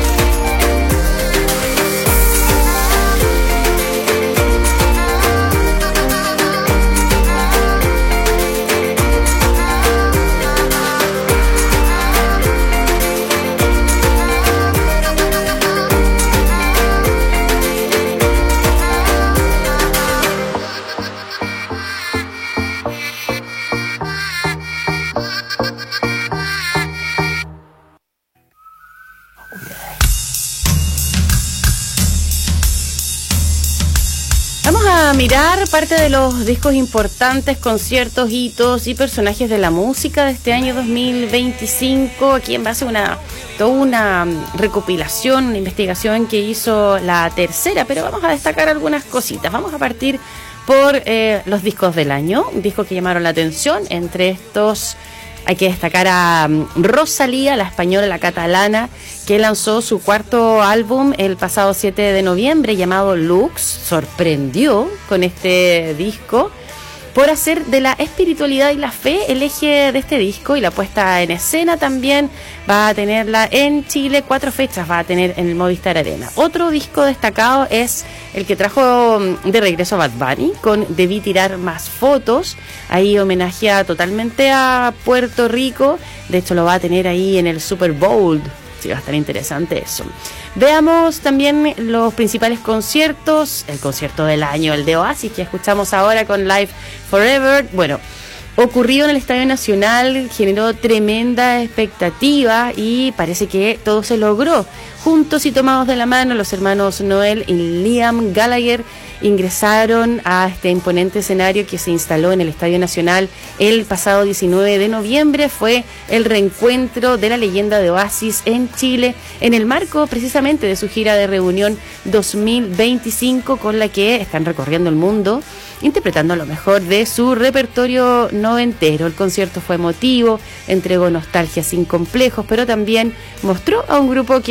A mirar parte de los discos importantes, conciertos, hitos y personajes de la música de este año dos mil veinticinco, aquí en base a una, toda una recopilación, una investigación que hizo La Tercera, pero vamos a destacar algunas cositas. Vamos a partir por eh, los discos del año, discos que llamaron la atención. Entre estos hay que destacar a Rosalía, la española, la catalana, que lanzó su cuarto álbum el pasado siete de noviembre llamado Lux. Sorprendió con este disco por hacer de la espiritualidad y la fe el eje de este disco, y la puesta en escena también va a tenerla en Chile. Cuatro fechas va a tener en el Movistar Arena. Otro disco destacado es el que trajo de regreso a Bad Bunny con Debí Tirar Más Fotos. Ahí homenajea totalmente a Puerto Rico. De hecho lo va a tener ahí en el Super Bowl. Sí, va a estar interesante eso. Veamos también los principales conciertos. El concierto del año, el de Oasis, que escuchamos ahora con Live Forever. Bueno, ocurrió en el Estadio Nacional, generó tremenda expectativa y parece que todo se logró. Juntos y tomados de la mano, los hermanos Noel y Liam Gallagher ingresaron a este imponente escenario que se instaló en el Estadio Nacional el pasado diecinueve de noviembre. Fue el reencuentro de la leyenda de Oasis en Chile, en el marco precisamente de su gira de reunión dos mil veinticinco, con la que están recorriendo el mundo, interpretando lo mejor de su repertorio noventero. El concierto fue emotivo, entregó nostalgia sin complejos, pero también mostró a un grupo que se presentó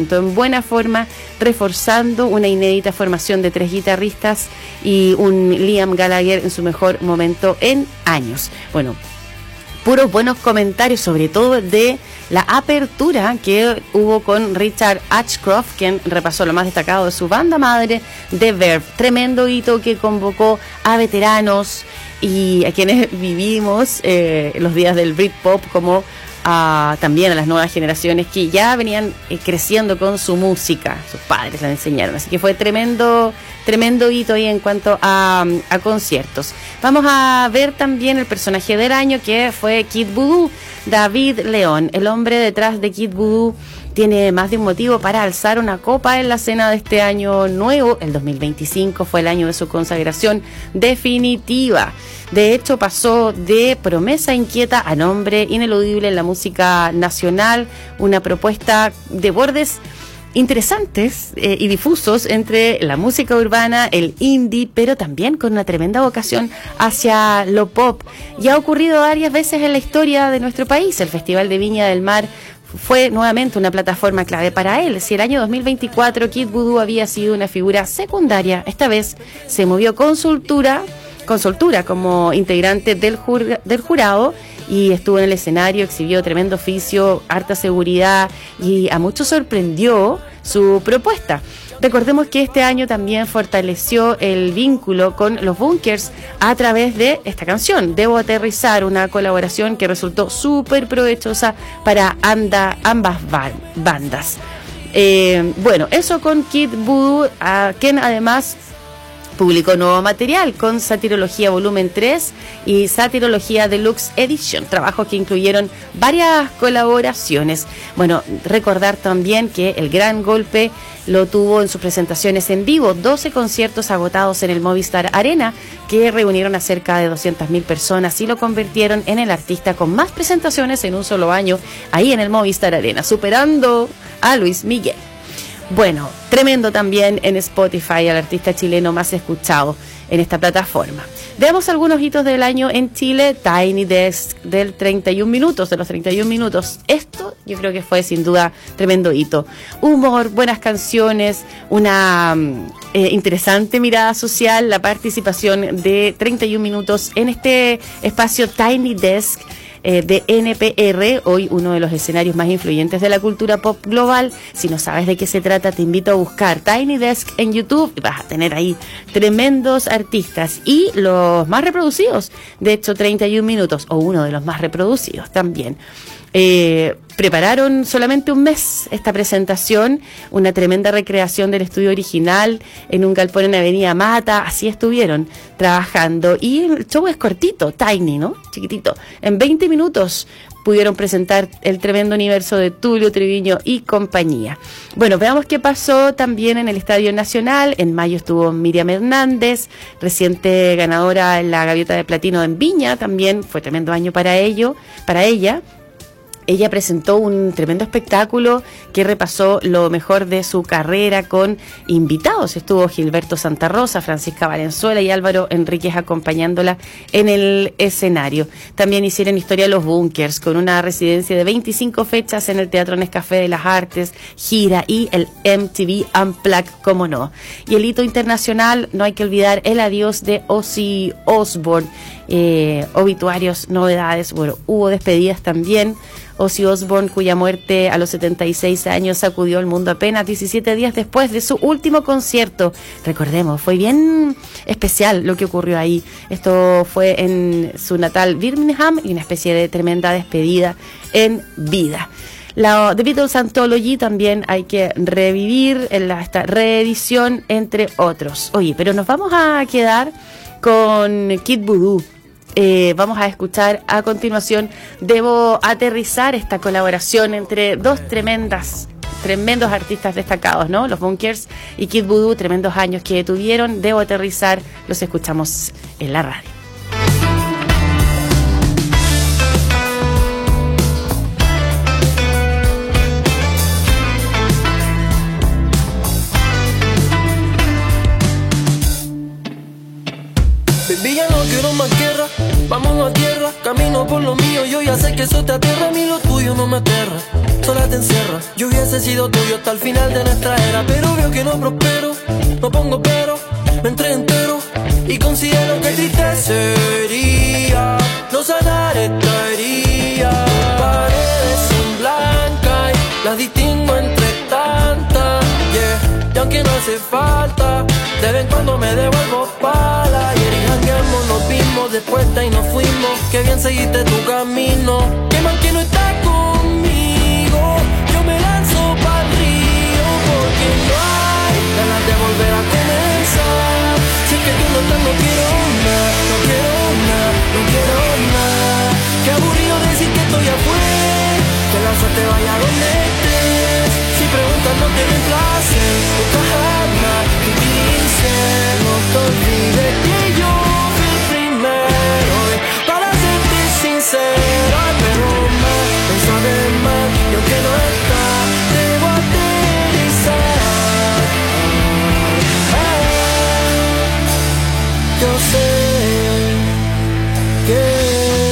presentó en buena forma, reforzando una inédita formación de tres guitarristas y un Liam Gallagher en su mejor momento en años. Bueno, puros buenos comentarios, sobre todo de la apertura que hubo con Richard Ashcroft, quien repasó lo más destacado de su banda madre, The Verve. Tremendo hito que convocó a veteranos y a quienes vivimos eh, los días del Britpop, como a, también a las nuevas generaciones que ya venían eh, creciendo con su música. Sus padres la enseñaron, así que fue tremendo tremendo hito ahí en cuanto a, a conciertos. Vamos a ver también el personaje del año, que fue Kid Voodoo. David León, el hombre detrás de Kid Voodoo, tiene más de un motivo para alzar una copa en la cena de este año nuevo. El dos mil veinticinco fue el año de su consagración definitiva. De hecho, pasó de promesa inquieta a nombre ineludible en la música nacional, una propuesta de bordes interesantes eh, y difusos entre la música urbana, el indie, pero también con una tremenda vocación hacia lo pop. Y ha ocurrido varias veces en la historia de nuestro país. El Festival de Viña del Mar fue nuevamente una plataforma clave para él. Si el año dos mil veinticuatro Kid Voodoo había sido una figura secundaria, esta vez se movió con soltura, con soltura como integrante del, jur, del jurado, y estuvo en el escenario, exhibió tremendo oficio, harta seguridad, y a muchos sorprendió su propuesta. Recordemos que este año también fortaleció el vínculo con los Bunkers a través de esta canción, Debo Aterrizar, una colaboración que resultó súper provechosa para anda, ambas bandas. Eh, bueno, eso con Kid Voodoo, a quien además publicó nuevo material con Satirología Volumen tres y Satirología Deluxe Edition, trabajos que incluyeron varias colaboraciones. Bueno, recordar también que el gran golpe lo tuvo en sus presentaciones en vivo, doce conciertos agotados en el Movistar Arena, que reunieron a cerca de doscientas mil personas y lo convirtieron en el artista con más presentaciones en un solo año ahí en el Movistar Arena, superando a Luis Miguel. Bueno, tremendo también en Spotify, al artista chileno más escuchado en esta plataforma. Veamos algunos hitos del año en Chile. Tiny Desk del treinta y un minutos, de los treinta y un minutos. Esto yo creo que fue sin duda tremendo hito. Humor, buenas canciones, una eh, interesante mirada social, la participación de treinta y un minutos en este espacio Tiny Desk de N P R, hoy uno de los escenarios más influyentes de la cultura pop global. Si no sabes de qué se trata, te invito a buscar Tiny Desk en YouTube y vas a tener ahí tremendos artistas y los más reproducidos. De hecho, treinta y un minutos, o uno de los más reproducidos también. Eh, prepararon solamente un mes esta presentación, una tremenda recreación del estudio original en un galpón en Avenida Mata. Así estuvieron trabajando, y el show es cortito, tiny, ¿no? Chiquitito. En veinte minutos pudieron presentar el tremendo universo de Tulio Triviño y compañía. Bueno, veamos qué pasó también en el Estadio Nacional. En mayo estuvo Miriam Hernández, reciente ganadora en la Gaviota de Platino en Viña, también fue tremendo año para ello, para ella. Ella presentó un tremendo espectáculo que repasó lo mejor de su carrera con invitados. Estuvo Gilberto Santa Rosa, Francisca Valenzuela y Álvaro Enríquez acompañándola en el escenario. También hicieron historia los Bunkers, con una residencia de veinticinco fechas en el Teatro Nescafé de las Artes, gira y el M T V Unplugged, como no. Y el hito internacional, no hay que olvidar el adiós de Ozzy Osbourne. Eh, obituarios, novedades, bueno, hubo despedidas también. Ozzy Osbourne, cuya muerte a los setenta y seis años sacudió el mundo apenas diecisiete días después de su último concierto. Recordemos, fue bien especial lo que ocurrió ahí. Esto fue en su natal Birmingham, y una especie de tremenda despedida en vida. La The Beatles Anthology también hay que revivir en la, esta reedición, entre otros. Oye, pero nos vamos a quedar con Kid Voodoo. Eh, vamos a escuchar a continuación Debo Aterrizar, esta colaboración entre dos tremendas, tremendos artistas destacados, ¿no? Los Bunkers y Kid Voodoo, tremendos años que tuvieron. Debo Aterrizar, los escuchamos en la radio. Baby, ya no quiero más guerra, vámonos a tierra. Camino por lo mío, yo ya sé que eso te aterra. A mí lo tuyo no me aterra. sola te encierra. Yo hubiese sido tuyo hasta el final de nuestra era, pero veo que no prospero, no pongo pero, me entrego entero y considero que triste sería no sanar esta herida. Paredes son blancas y las distingo entre tantas, yeah. Y aunque no hace falta, de vez en cuando me devuelvo pala. Y el jangueamos, nos vimos, después de ahí nos fuimos. Que bien seguiste tu camino, que mal que no estás conmigo. Yo me lanzo pa'l río porque no hay ganas de volver a comenzar. Si es que tú no estás, no quiero nada, no quiero nada, no quiero nada. Qué aburrido decir que esto ya fue, que la suerte vaya donde estés. Si preguntas no te reemplacen, nunca jamás te utilicen. No te olvides que yo fui el primero, y para serte sincero, pero más, no sabes más, y aunque no está, debo aterrizar. Ah, yo sé que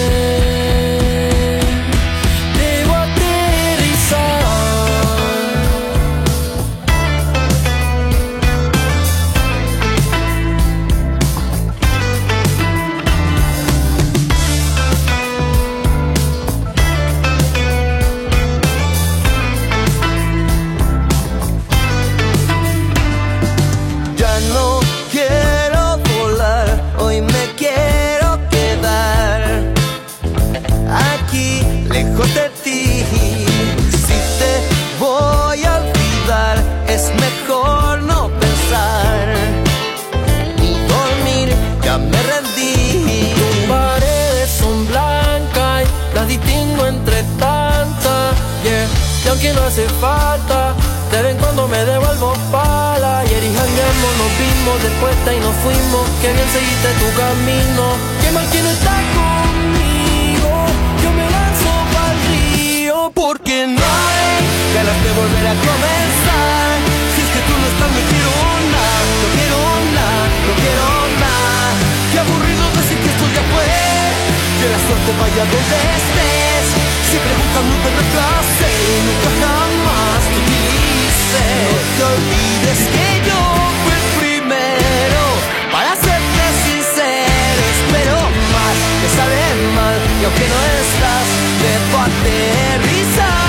de ti. Si te voy a olvidar, es mejor no pensar y dormir, ya me rendí. Tus paredes son blancas y las distingo entre tantas, yeah. Y aunque no hace falta, de vez en cuando me devuelvo pala. Ayer y jangueamos, nos vimos, después de ahí nos fuimos. Que bien seguiste tu camino, que mal que no estás conmigo. Yo me lanzo pa'l río porque no hay ganas de volver a comenzar. Si es que tú no estás, no quiero nada, no quiero nada, no quiero nada. Qué aburrido decir que esto ya fue, que la suerte vaya donde estés. Si preguntan no te reemplace, nunca jamás te utilice. No te olvides que yo fui el primero, para serte sincero. Espero más, me sabe mal, y aunque no estás, debo aterrizar.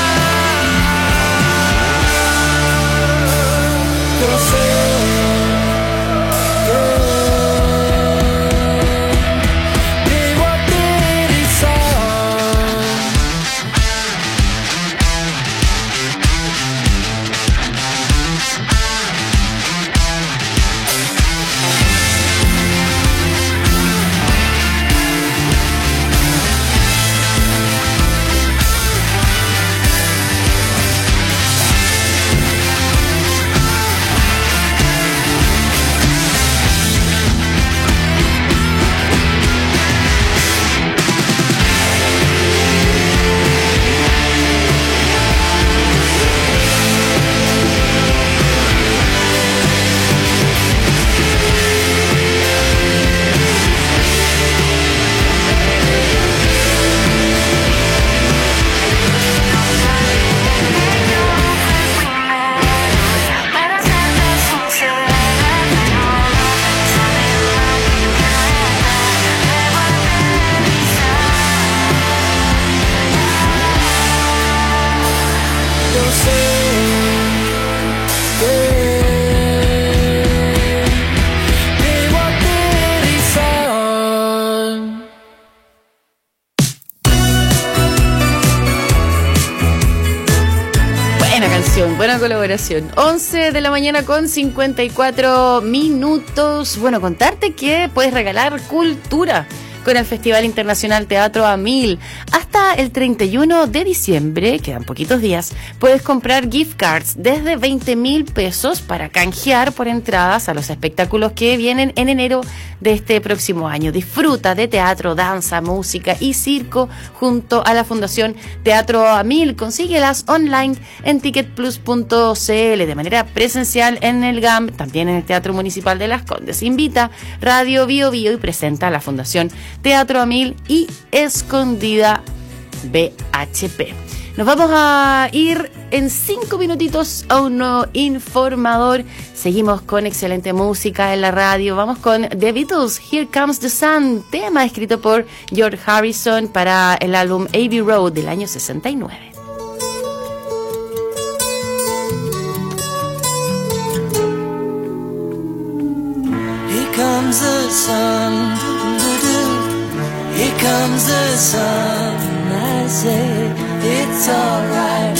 Yo sé que debo aterrizar. Buena colaboración. once de la mañana con cincuenta y cuatro minutos. Bueno, contarte que puedes regalar cultura con el Festival Internacional Teatro a Mil. Hasta el treinta y uno de diciembre, quedan poquitos días, puedes comprar gift cards desde veinte mil pesos para canjear por entradas a los espectáculos que vienen en enero de este próximo año. Disfruta de teatro, danza, música y circo junto a la Fundación Teatro a Mil. Consíguelas online en ticket plus punto c l, de manera presencial en el G A M, también en el Teatro Municipal de Las Condes. Invita Radio Bio Bio y presenta a la Fundación Teatro a Mil y Escondida B H P. Nos vamos a ir en cinco minutitos a un nuevo informador. Seguimos con excelente música en la radio. Vamos con The Beatles, Here Comes the Sun, tema escrito por George Harrison para el álbum Abbey Road del año sesenta y nueve. Here comes the sun, here comes the sun, I say it's alright.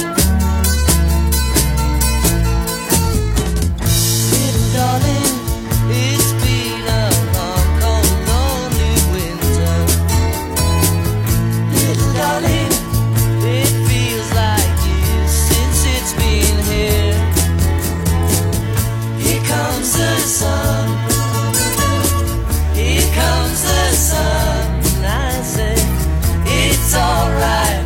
Little darling, it's been a long, cold, lonely winter. Little darling, it feels like years since it's been here. Here comes the sun, here comes the sun, I say it's alright.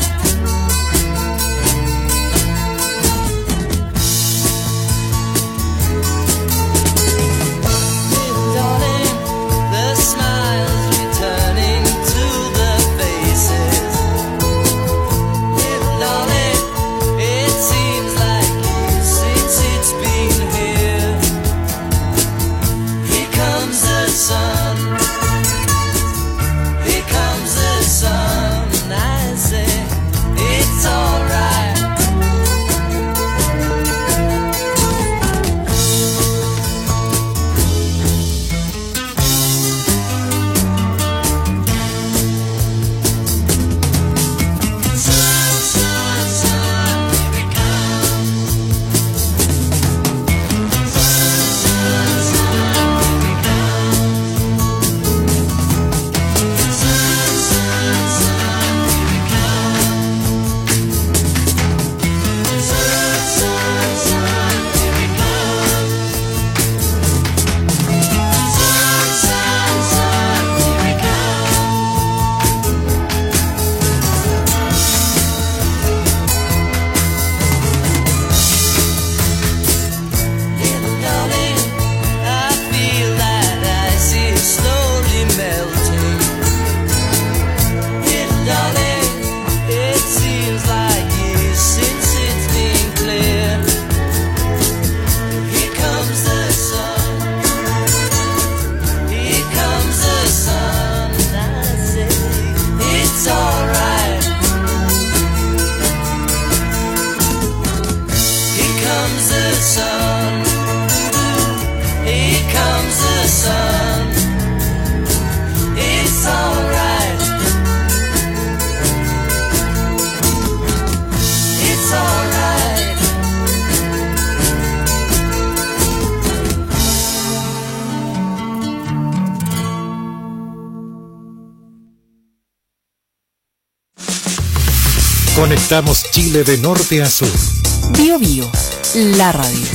Conectamos Chile de norte a sur. Bio Bio, la radio.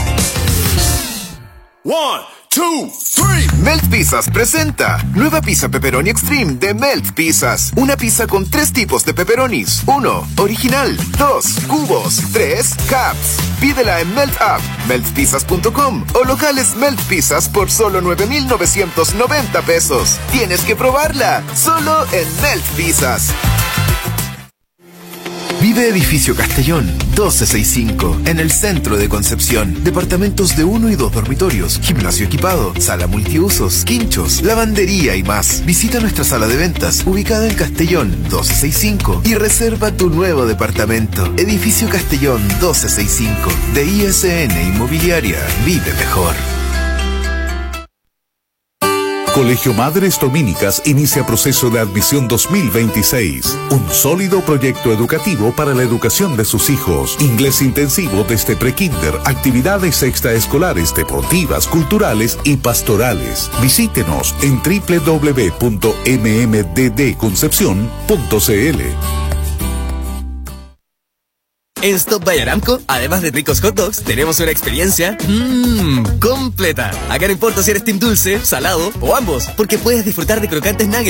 One, two, three. Melt Pizzas presenta nueva pizza pepperoni extreme de Melt Pizzas. Una pizza con tres tipos de pepperonis. Uno, original. Dos, cubos. Tres, caps. Pídela en Melt App, melt pizzas punto com o locales Melt Pizzas por solo nueve mil novecientos noventa pesos. Tienes que probarla, solo en Melt Pizzas. Vive Edificio Castellón, doce sesenta y cinco, en el centro de Concepción. Departamentos de uno y dos dormitorios, gimnasio equipado, sala multiusos, quinchos, lavandería y más. Visita nuestra sala de ventas, ubicada en Castellón, doce sesenta y cinco, y reserva tu nuevo departamento. Edificio Castellón, doce sesenta y cinco, de I S N Inmobiliaria. Vive mejor. Colegio Madres Dominicas inicia proceso de admisión dos mil veintiséis. Un sólido proyecto educativo para la educación de sus hijos. Inglés intensivo desde prekinder, actividades extraescolares, deportivas, culturales y pastorales. Visítenos en doble u doble u doble u punto m m d d concepción punto c l. En Stop by Aramco, además de ricos hot dogs, tenemos una experiencia mmm, completa. Acá no importa si eres team dulce, salado o ambos, porque puedes disfrutar de crocantes nuggets